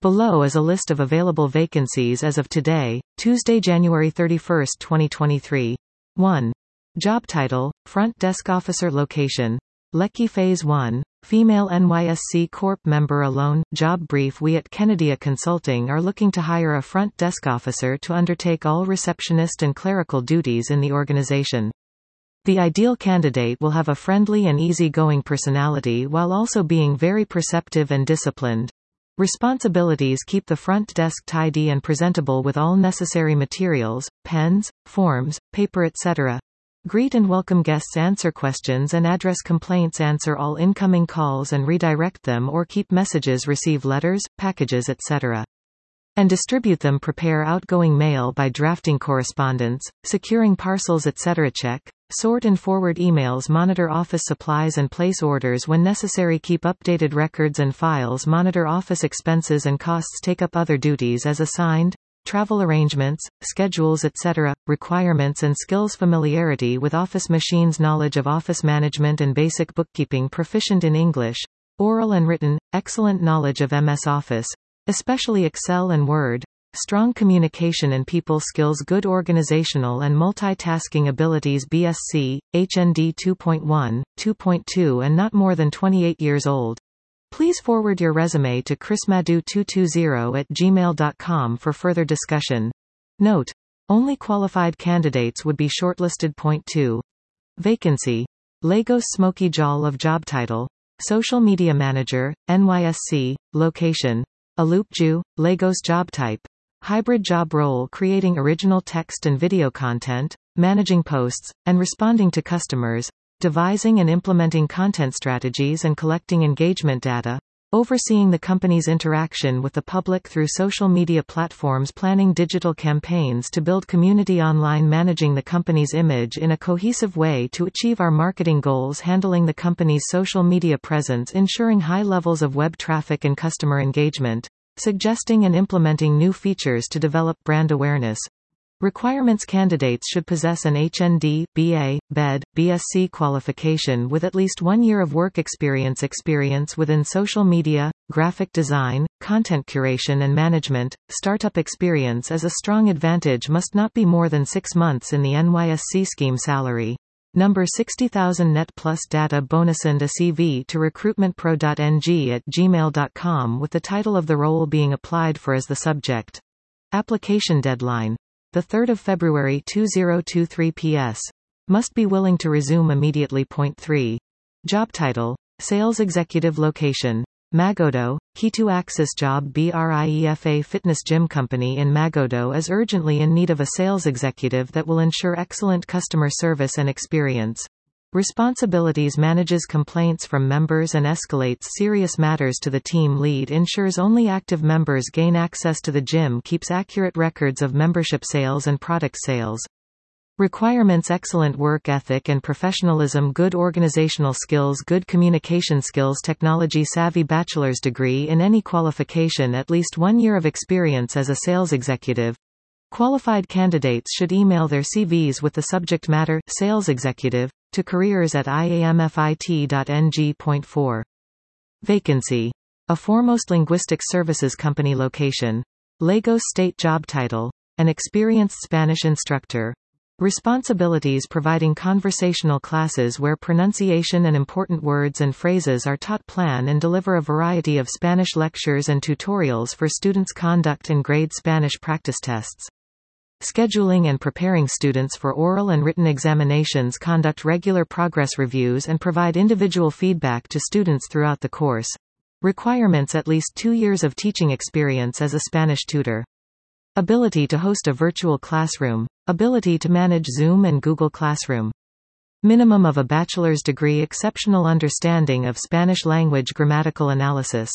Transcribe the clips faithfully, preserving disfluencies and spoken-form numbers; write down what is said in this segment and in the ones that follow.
Below is a list of available vacancies as of today, Tuesday, January thirty-first, twenty twenty-three. one. Job title, Front Desk Officer. Location, Lekki Phase one. Female N Y S C Corp member alone. Job brief: We at Kennedia Consulting are looking to hire a front desk officer to undertake all receptionist and clerical duties in the organization. The ideal candidate will have a friendly and easygoing personality while also being very perceptive and disciplined. Responsibilities: keep the front desk tidy and presentable with all necessary materials, pens, forms, paper, et cetera. Greet and welcome guests, answer questions and address complaints, answer all incoming calls and redirect them or keep messages, receive letters, packages, et cetera. And distribute them, prepare outgoing mail by drafting correspondence, securing parcels, et cetera. Check, sort and forward emails, monitor office supplies and place orders when necessary, keep updated records and files, monitor office expenses and costs, take up other duties as assigned, travel arrangements, schedules, et cetera. Requirements and skills: familiarity with office machines, knowledge of office management and basic bookkeeping, proficient in English, oral and written, excellent knowledge of M S Office, especially Excel and Word, strong communication and people skills, good organizational and multitasking abilities, B S c, H N D two point one, two point two and not more than twenty-eight years old. Please forward your resume to chrismadhu two two zero at gmail dot com for further discussion. Note: only qualified candidates would be shortlisted. Point two. Vacancy: Lagos Smoky Jal of job title, Social Media Manager, N Y S C, location, Alupju, Lagos. Job type, hybrid job role: creating original text and video content, managing posts, and responding to customers, devising and implementing content strategies and collecting engagement data, overseeing the company's interaction with the public through social media platforms, planning digital campaigns to build community online, managing the company's image in a cohesive way to achieve our marketing goals, handling the company's social media presence, ensuring high levels of web traffic and customer engagement, suggesting and implementing new features to develop brand awareness. Requirements: candidates should possess an H N D, B A, B E D, B S c qualification with at least one year of work experience. Experience within social media, graphic design, content curation and management. Startup experience is a strong advantage, must not be more than six months in the N Y S C scheme. Salary number sixty thousand net plus data bonus, and a C V to recruitmentpro dot N G at gmail dot com with the title of the role being applied for as the subject. Application deadline: the third of February two thousand twenty-three P S Must be willing to resume immediately. Point three. Job title, Sales Executive. Location, Magodo, Kitu Axis. Job: BRIEFA Fitness Gym Company in Magodo is urgently in need of a sales executive that will ensure excellent customer service and experience. Responsibilities: manages complaints from members and escalates serious matters to the team lead, ensures only active members gain access to the gym, keeps accurate records of membership sales and product sales. Requirements: excellent work ethic and professionalism, good organizational skills, good communication skills, technology savvy, bachelor's degree in any qualification, at least one year of experience as a sales executive. Qualified candidates should email their C Vs with the subject matter, Sales Executive, to careers at I A M F I T dot N G. Point four. Vacancy: a Foremost Linguistic Services Company. Location, Lagos State. Job title, an experienced Spanish instructor. Responsibilities: providing conversational classes where pronunciation and important words and phrases are taught, plan and deliver a variety of Spanish lectures and tutorials for students, conduct and grade Spanish practice tests. Scheduling and preparing students for oral and written examinations, conduct regular progress reviews and provide individual feedback to students throughout the course. Requirements: at least two years of teaching experience as a Spanish tutor. Ability to host a virtual classroom. Ability to manage Zoom and Google Classroom. Minimum of a bachelor's degree. Exceptional understanding of Spanish language grammatical analysis.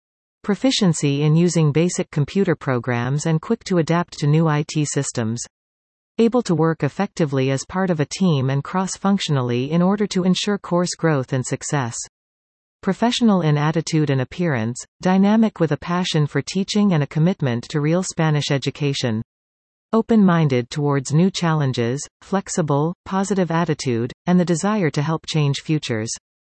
Proficiency in using basic computer programs and quick to adapt to new I T systems. Able to work effectively as part of a team and cross-functionally in order to ensure course growth and success. Professional in attitude and appearance, dynamic with a passion for teaching and a commitment to real Spanish education. Open-minded towards new challenges, flexible, positive attitude, and the desire to help change futures.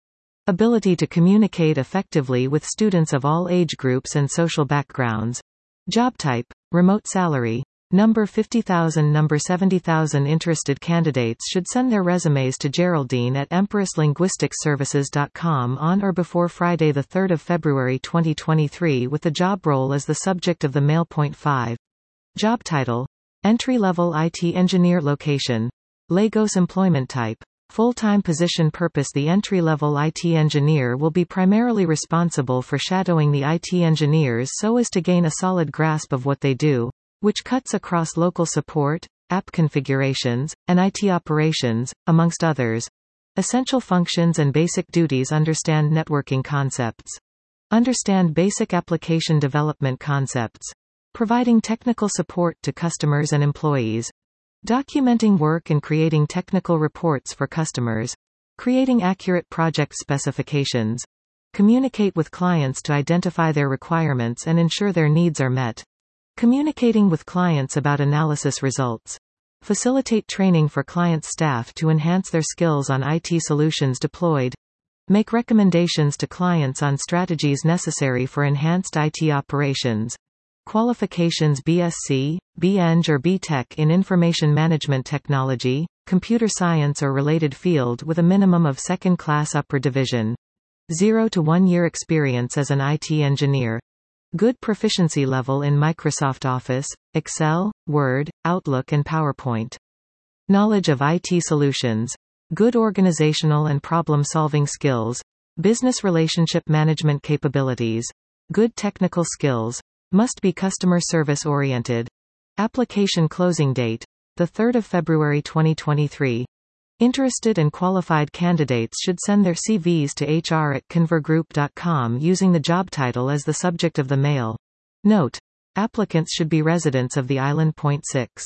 Ability to communicate effectively with students of all age groups and social backgrounds. Job type, remote salary. Number fifty thousand. Number seventy thousand. Interested candidates should send their resumes to Geraldine at empress linguistics services dot com on or before Friday the third of February twenty twenty-three with the job role as the subject of the mail. Point five. Job title, entry-level I T engineer. Location, Lagos. Employment type, full-time position. Purpose, the entry-level I T engineer will be primarily responsible for shadowing the I T engineers so as to gain a solid grasp of what they do, which cuts across local support, app configurations, and I T operations, amongst others. Essential functions and basic duties: understand networking concepts, understand basic application development concepts, providing technical support to customers and employees, documenting work and creating technical reports for customers, creating accurate project specifications, communicate with clients to identify their requirements and ensure their needs are met, communicating with clients about analysis results, facilitate training for client staff to enhance their skills on I T solutions deployed, make recommendations to clients on strategies necessary for enhanced I T operations. Qualifications: B S c, B Eng or B Tech in Information Management Technology, Computer Science or related field with a minimum of second-class upper division. zero to one year experience as an I T engineer. Good proficiency level in Microsoft Office, Excel, Word, Outlook and PowerPoint. Knowledge of I T solutions. Good organizational and problem-solving skills. Business relationship management capabilities. Good technical skills. Must be customer service oriented. Application closing date, the third of February twenty twenty-three. Interested and qualified candidates should send their C Vs to H R at convergroup dot com using the job title as the subject of the mail. Note: applicants should be residents of the island. Point six.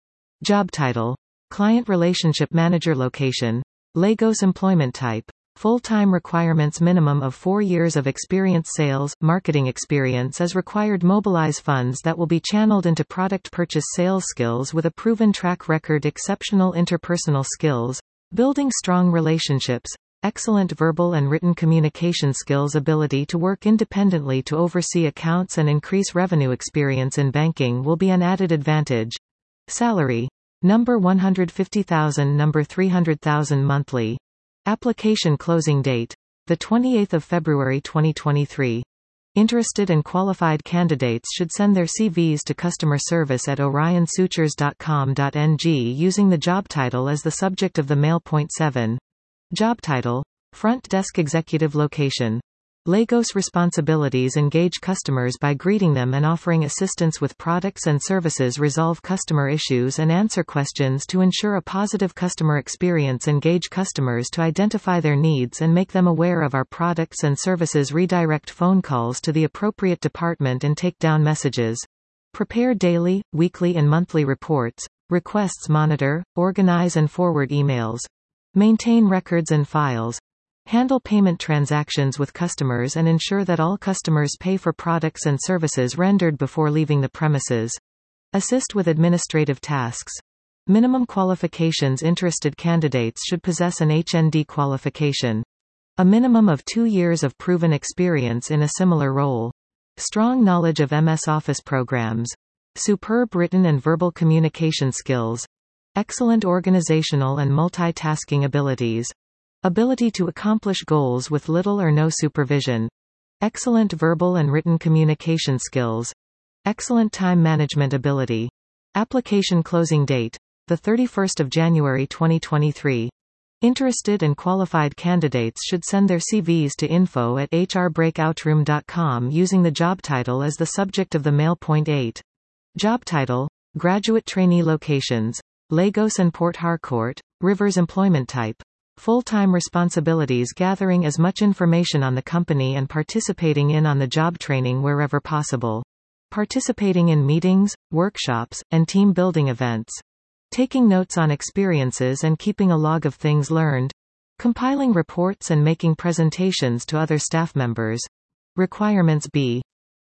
Job title, Client Relationship Manager. Location, Lagos. Employment type, full-time requirements: minimum of four years of experience. Sales, marketing experience is required. Mobilize funds that will be channeled into product purchase. Sales skills with a proven track record. Exceptional interpersonal skills, building strong relationships, excellent verbal and written communication skills. Ability to work independently to oversee accounts and increase revenue. Experience in banking will be an added advantage. Salary, number one hundred fifty thousand. Number three hundred thousand monthly. Application closing date, the twenty-eighth of February twenty twenty-three. Interested and qualified candidates should send their C Vs to customer service at orion sutures dot com dot n g using the job title as the subject of the mail. Point seven. Job title, Front Desk Executive. Location, Lagos. Responsibilities: engage customers by greeting them and offering assistance with products and services. Resolve customer issues and answer questions to ensure a positive customer experience. Engage customers to identify their needs and make them aware of our products and services. Redirect phone calls to the appropriate department and take down messages. Prepare daily, weekly and monthly reports. Requests: monitor, organize and forward emails. Maintain records and files. Handle payment transactions with customers and ensure that all customers pay for products and services rendered before leaving the premises. Assist with administrative tasks. Minimum qualifications: interested candidates should possess an H N D qualification. A minimum of two years of proven experience in a similar role. Strong knowledge of M S Office programs. Superb written and verbal communication skills. Excellent organizational and multitasking abilities. Ability to accomplish goals with little or no supervision. Excellent verbal and written communication skills. Excellent time management ability. Application closing date, the thirty-first of January twenty twenty-three. Interested and qualified candidates should send their C Vs to info at h r breakout room dot com using the job title as the subject of the mail. Point eight. Job title, Graduate Trainee. Locations, Lagos and Port Harcourt, Rivers. Employment type, full-time responsibilities: gathering as much information on the company and participating in on-the-job training wherever possible. Participating in meetings, workshops, and team-building events. Taking notes on experiences and keeping a log of things learned. Compiling reports and making presentations to other staff members. Requirements: B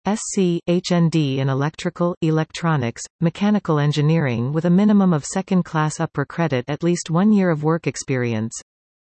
Sc, H N D in electrical, electronics, mechanical engineering with a minimum of second-class upper credit. At least one year of work experience.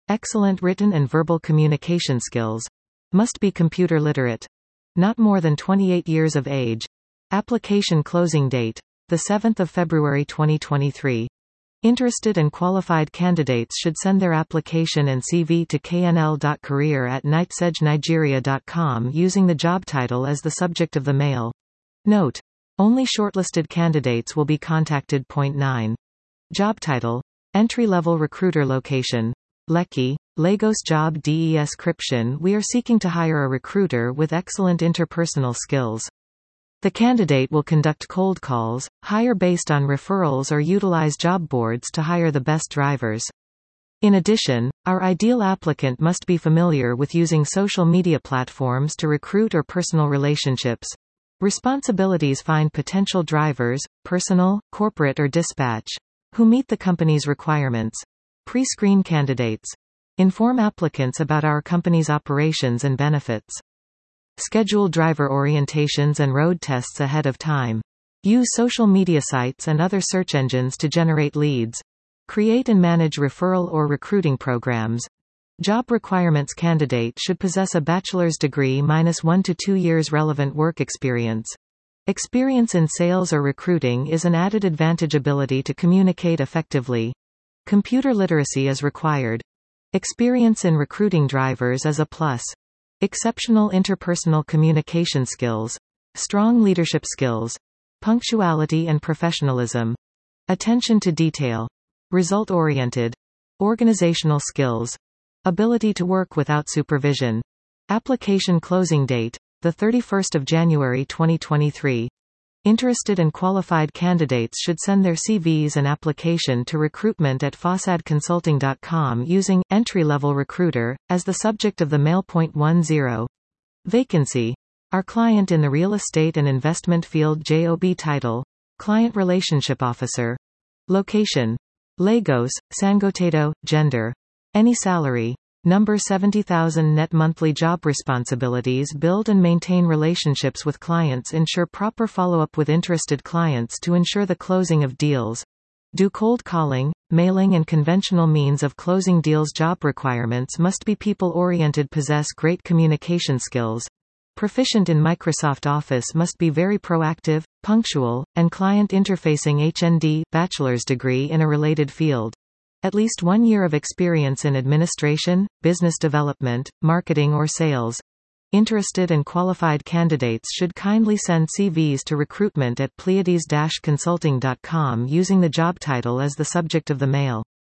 Excellent written and verbal communication skills. Must be computer literate. Not more than twenty-eight years of age. Application closing date. the seventh of February twenty twenty-three. Interested and qualified candidates should send their application and C V to k n l dot career at knightsedge nigeria dot com using the job title as the subject of the mail. Note: only shortlisted candidates will be contacted. Point nine. Job title: entry-level recruiter. Location: Lekki, Lagos. Job description: we are seeking to hire a recruiter with excellent interpersonal skills. The candidate will conduct cold calls, hire based on referrals, or utilize job boards to hire the best drivers. In addition, our ideal applicant must be familiar with using social media platforms to recruit or personal relationships. Responsibilities: find potential drivers, personal, corporate or dispatch, who meet the company's requirements. Pre-screen candidates. Inform applicants about our company's operations and benefits. Schedule driver orientations and road tests ahead of time. Use social media sites and other search engines to generate leads. Create and manage referral or recruiting programs. Job requirements: candidate should possess a bachelor's degree minus one to two years relevant work experience. Experience in sales or recruiting is an added advantage. Ability to communicate effectively. Computer literacy is required. Experience in recruiting drivers is a plus. Exceptional interpersonal communication skills. Strong leadership skills. Punctuality and professionalism. Attention to detail. Result-oriented. Organizational skills. Ability to work without supervision. Application closing date: the thirty-first of January twenty twenty-three. Interested and qualified candidates should send their C Vs and application to recruitment at fossad consulting dot com using entry-level recruiter as the subject of the mail. Point ten. Vacancy: our client in the real estate and investment field. Job title: client relationship officer. Location: Lagos, Sangotedo. Gender: any salary. Number: seventy thousand net monthly. Job responsibilities: build and maintain relationships with clients, ensure proper follow-up with interested clients to ensure the closing of deals. Do cold calling, mailing and conventional means of closing deals. Job requirements: must be people-oriented, possess great communication skills. Proficient in Microsoft Office, must be very proactive, punctual, and client interfacing. H N D, bachelor's degree in a related field. At least one year of experience in administration, business development, marketing or sales. Interested and qualified candidates should kindly send C Vs to recruitment at pleiades dash consulting dot com using the job title as the subject of the mail.